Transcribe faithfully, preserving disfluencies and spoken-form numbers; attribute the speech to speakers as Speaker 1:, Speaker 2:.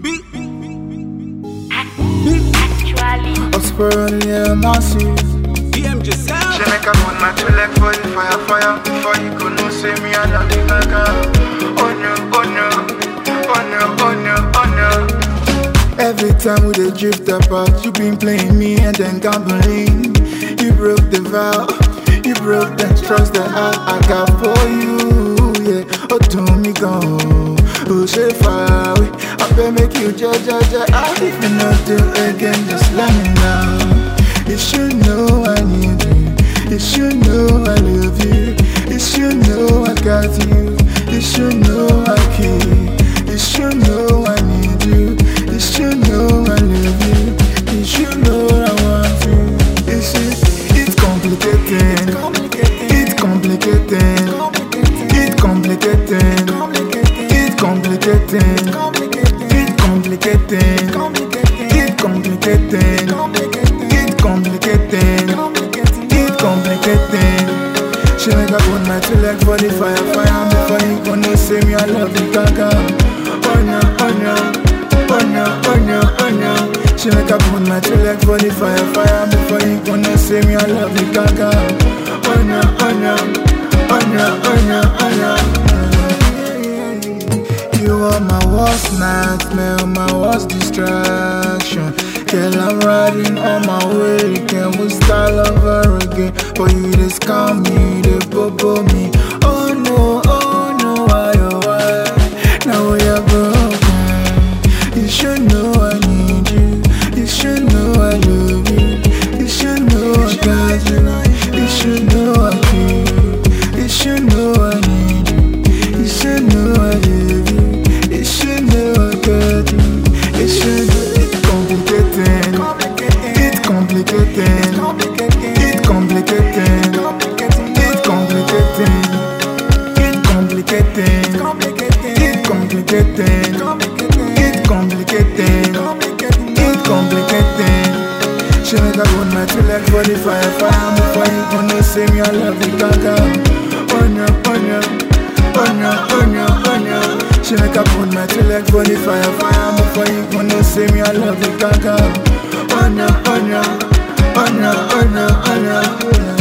Speaker 1: Australia massive.
Speaker 2: B M just sound.
Speaker 3: She make a put my two leg for the fire, fire. Before you could not see me, I don't think I can. Oh no, oh no, oh no, oh no, oh no.
Speaker 1: Every time we dey drift apart, you been playing me and then gambling. You broke the vow, you broke the trust that I, I got for you. Yeah, oh do me gone, oh say far away. I better make you judge, judge, judge. I if you not do again, just let me know. You should know I need you. You should know I love you. You should know I got you. You should know I care. You should know I need you. You should know I love you. You should know I want you. You see, it's complicated. It's complicated. It's complicated. It's complicated. It's complicated. It's complicated. It's complicated. It's complicated. She make a put my two legs for the fire, fire. Before you gonna say me I love you, gaga. Oh no, oh no, oh no, oh no, oh no. She make a put my two legs for the fire, fire. Before you gonna say me I love you, gaga. Oh no, oh no, oh no, oh no, oh no. You are my worst nightmare, my worst distraction. Girl, I'm riding on my way. Can we start over again? For you, they scam me, they bobo me. Oh no, oh no, why, oh why? Now we are broken. You should know I need you. You should know I love you. You should know I got you. You should know I care. You should know I need you. You should know I love you. You should know I got you. You should know it's complicated. It's complicated. It's complicated. It's complicated. It's complicated. It's complicated. It's complicated. It's complicated. She make a put my two legs for the fire, fire. Before you gonna say me I love you, gaga. Oh no, oh no, oh no, oh no, oh no. She make a put my two legs for the fire, fire. Before you gonna say me I love you, gaga. Oh no, oh no, oh no, oh no, oh no.